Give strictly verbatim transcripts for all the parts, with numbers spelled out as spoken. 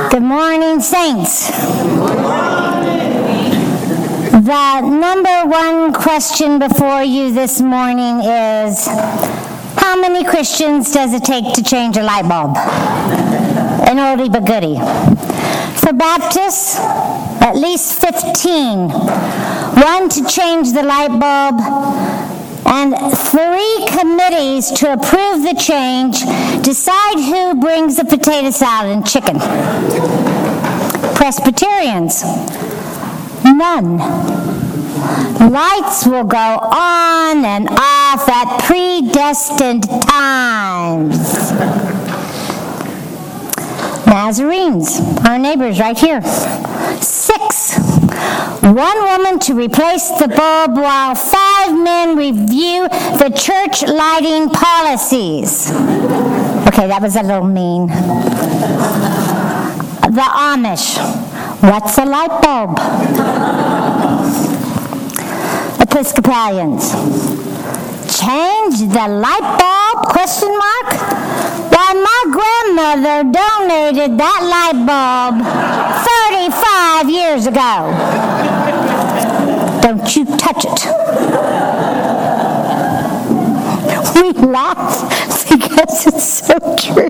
Good morning, saints. The number one question before you this morning is, how many Christians does it take to change a light bulb? An oldie but goodie. For Baptists, at least fifteen. One to change the light bulb, and three committees to approve the change, decide who brings the potato salad and chicken. Presbyterians, none. Lights will go on and off at predestined times. Nazarenes, our neighbors right here, six. One woman to replace the bulb while five men review the church lighting policies. Okay, that was a little mean. The Amish, what's a light bulb? Episcopalians, change the light bulb, question mark? Why, my grandmother donated that light bulb thirty-five years ago. Don't you touch it. We laugh because it's so true.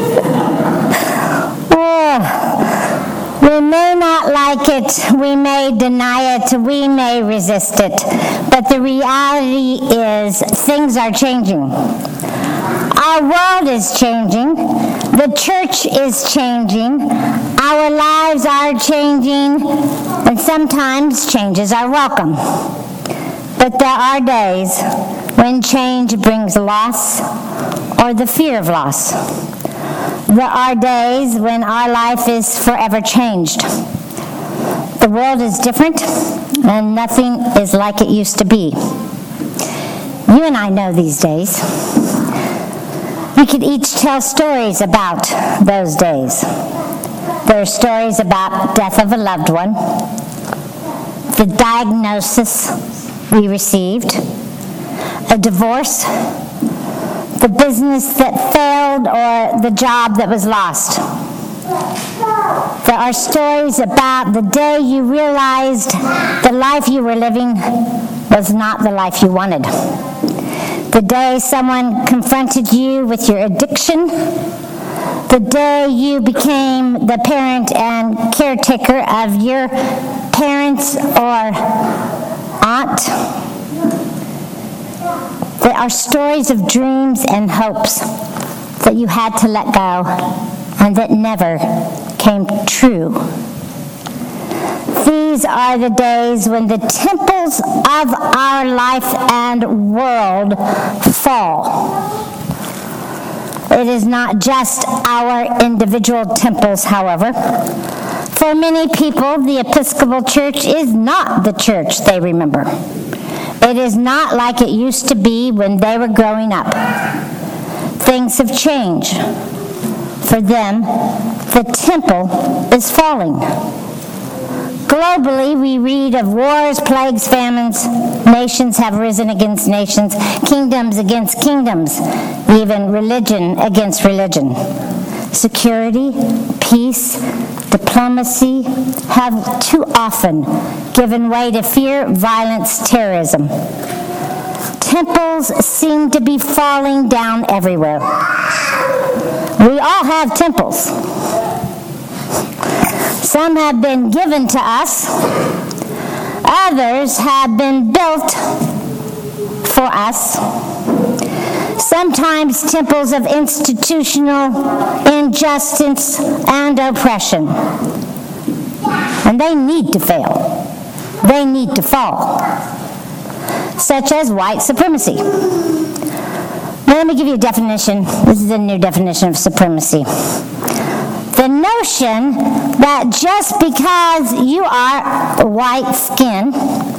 Oh, we may not like it, we may deny it, we may resist it, but the reality is things are changing. Our world is changing. The church is changing. Our lives are changing. And sometimes changes are welcome. But there are days when change brings loss or the fear of loss. There are days when our life is forever changed. The world is different and nothing is like it used to be. You and I know these days. We could each tell stories about those days. There are stories about death of a loved one, the diagnosis we received, a divorce, the business that failed, or the job that was lost. There are stories about the day you realized the life you were living was not the life you wanted. The day someone confronted you with your addiction, the day you became the parent and caretaker of your parents or aunt. There are stories of dreams and hopes that you had to let go and that never came true. These are the days when the temples of our life and world fall. It is not just our individual temples, however. For many people, the Episcopal Church is not the church they remember. It is not like it used to be when they were growing up. Things have changed. For them, the temple is falling. Globally, we read of wars, plagues, famines. Nations have risen against nations, kingdoms against kingdoms, even religion against religion. Security, peace, diplomacy have too often given way to fear, violence, terrorism. Temples seem to be falling down everywhere. We all have temples. Some have been given to us. Others have been built for us. Sometimes temples of institutional injustice and oppression. And they need to fail. They need to fall. Such as white supremacy. Now let me give you a definition. This is a new definition of supremacy. The notion that just because you are white skin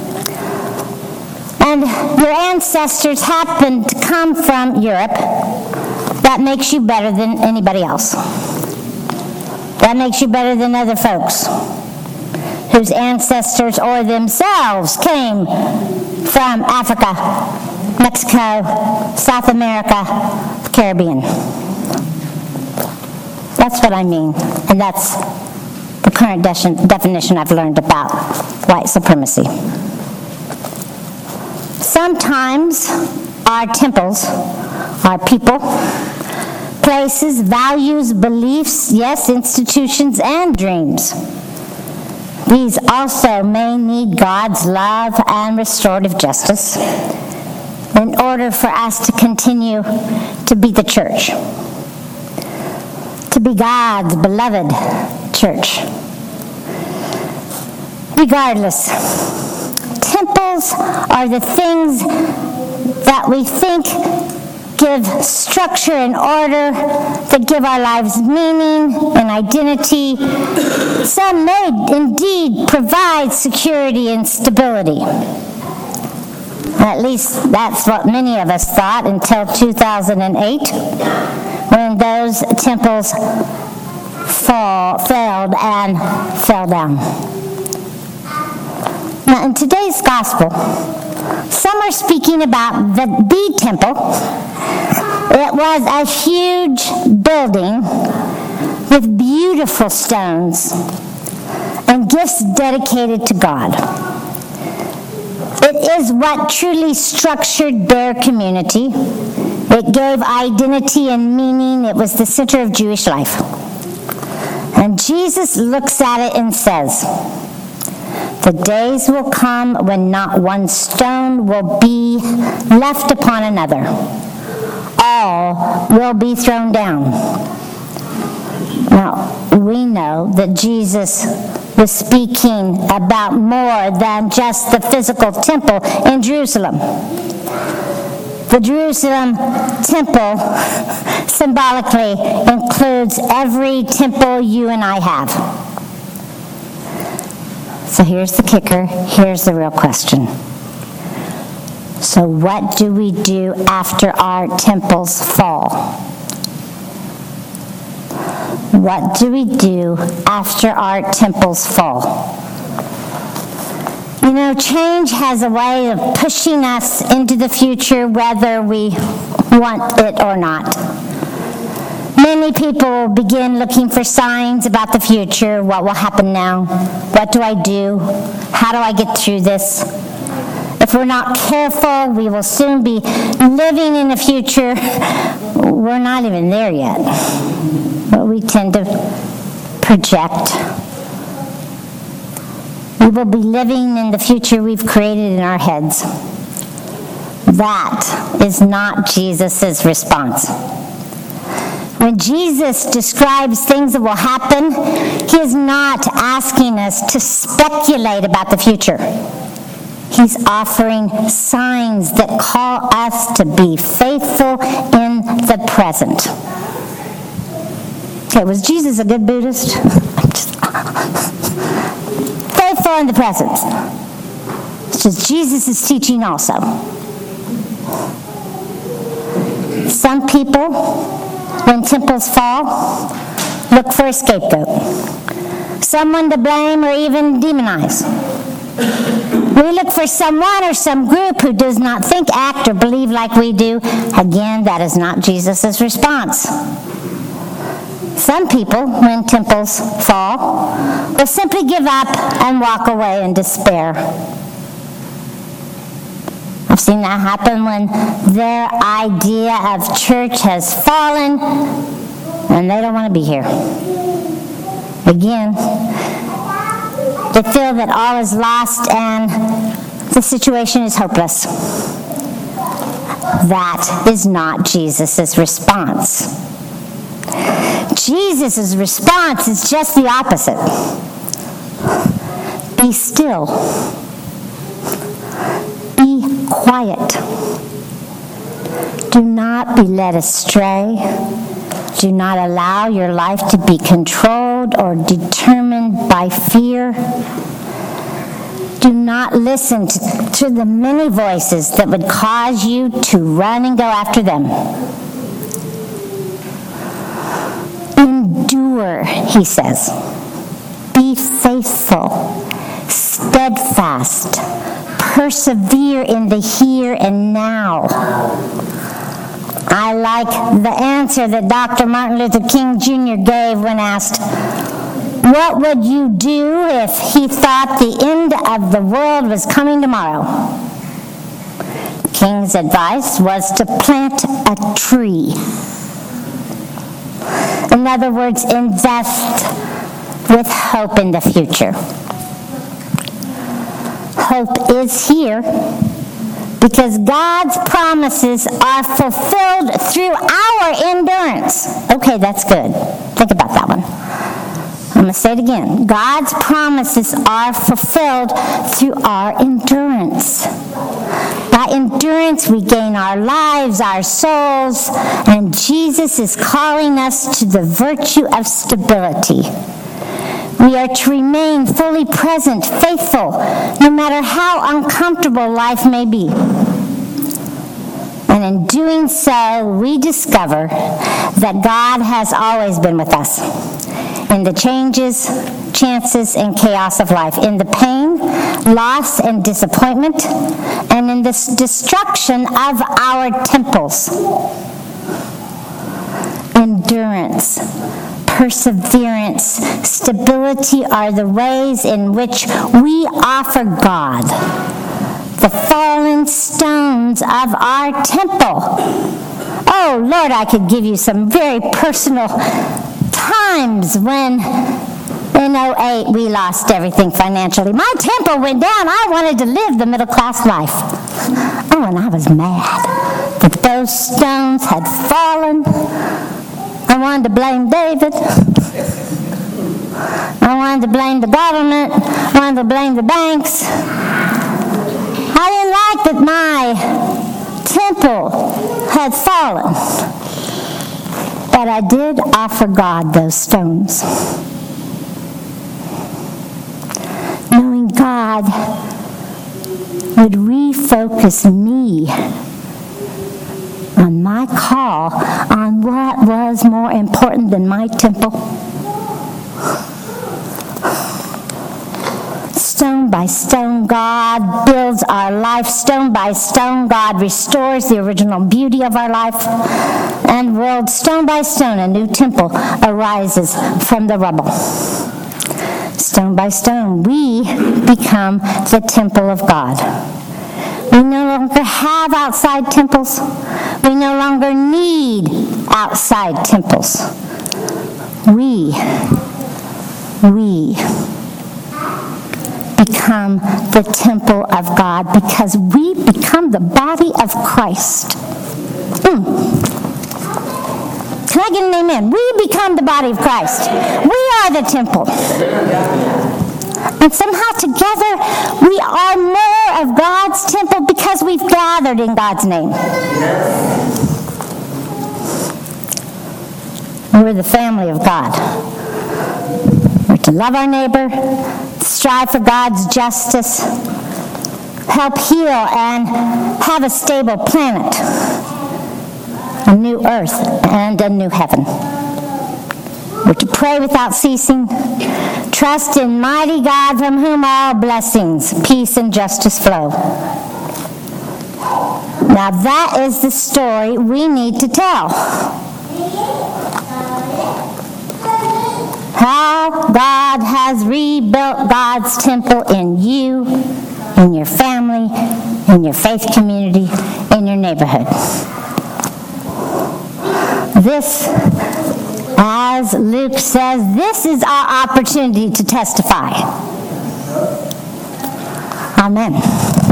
and your ancestors happen to come from Europe, that makes you better than anybody else. That makes you better than other folks whose ancestors or themselves came from Africa, Mexico, South America, the Caribbean. That's what I mean, and that's current de- definition I've learned about white supremacy. Sometimes our temples, our people, places, values, beliefs, yes, institutions, and dreams. These also may need God's love and restorative justice in order for us to continue to be the church, to be God's beloved church. Regardless, temples are the things that we think give structure and order, that give our lives meaning and identity. Some may indeed provide security and stability. At least that's what many of us thought until two thousand eight, when those temples fall, failed and fell down. Now, in today's gospel, some are speaking about the, the temple. It was a huge building with beautiful stones and gifts dedicated to God. It is what truly structured their community. It gave identity and meaning. It was the center of Jewish life. And Jesus looks at it and says, "The days will come when not one stone will be left upon another. All will be thrown down." Now, we know that Jesus was speaking about more than just the physical temple in Jerusalem. The Jerusalem temple symbolically includes every temple you and I have. So here's the kicker, here's the real question. So what do we do after our temples fall? What do we do after our temples fall? You know, change has a way of pushing us into the future whether we want it or not. Many people begin looking for signs about the future. What will happen now? What do I do? How do I get through this? If we're not careful, we will soon be living in the future. We're not even there yet. But we tend to project. We will be living in the future we've created in our heads. That is not Jesus' response. When Jesus describes things that will happen, he is not asking us to speculate about the future. He's offering signs that call us to be faithful in the present. Okay, was Jesus a good Buddhist? Faithful in the present. It's just Jesus is teaching also. Some people, when temples fall, look for a scapegoat, someone to blame or even demonize. We look for someone or some group who does not think, act, or believe like we do. Again, that is not Jesus' response. Some people, when temples fall, will simply give up and walk away in despair. I've seen that happen when their idea of church has fallen and they don't want to be here. Again, they feel that all is lost and the situation is hopeless. That is not Jesus' response. Jesus' response is just the opposite. Be still. Be quiet. Do not be led astray. Do not allow your life to be controlled or determined by fear. Do not listen to, to the many voices that would cause you to run and go after them. Endure, he says. Be faithful, steadfast, persevere in the here and now. I like the answer that Doctor Martin Luther King Junior gave when asked, what What would you do if he thought the end of the world was coming tomorrow? King's advice was to plant a tree. In other words, invest with hope in the future. Hope is here because God's promises are fulfilled through our endurance. Okay, that's good. Think about that one. I'm going to say it again. God's promises are fulfilled through our endurance. By endurance, we gain our lives, our souls, and Jesus is calling us to the virtue of stability. We are to remain fully present, faithful, no matter how uncomfortable life may be. And in doing so, we discover that God has always been with us in the changes, chances, and chaos of life, in the pain, loss, and disappointment, and in the destruction of our temples. Endurance, perseverance, stability are the ways in which we offer God the fallen stones of our temple. Oh, Lord, I could give you some very personal times when in oh eight we lost everything financially. My tempo went down. I wanted to live the middle class life. Oh, and I was mad that those stones had fallen. I wanted to blame David. I wanted to blame the government. I wanted to blame the banks. I didn't like that my temple had fallen. But I did offer God those stones. Knowing God would refocus me on my call, on what was more important than my temple. Stone by stone, God builds our life. Stone by stone, God restores the original beauty of our life and world. Stone by stone, a new temple arises from the rubble. Stone by stone, we become the temple of God. We no longer have outside temples. We no longer need outside temples. We, we become the temple of God because we become the body of Christ. Mm. Can I get an amen? We become the body of Christ. We are the temple. And somehow together we are more of God's temple because we've gathered in God's name. We're the family of God. We're to love our neighbor, strive for God's justice, help heal, and have a stable planet, a new earth, and a new heaven. We're to pray without ceasing, trust in mighty God from whom all blessings, peace, and justice flow. Now that is the story we need to tell. How God has rebuilt God's temple in you, in your family, in your faith community, in your neighborhood. This, as Luke says, this is our opportunity to testify. Amen.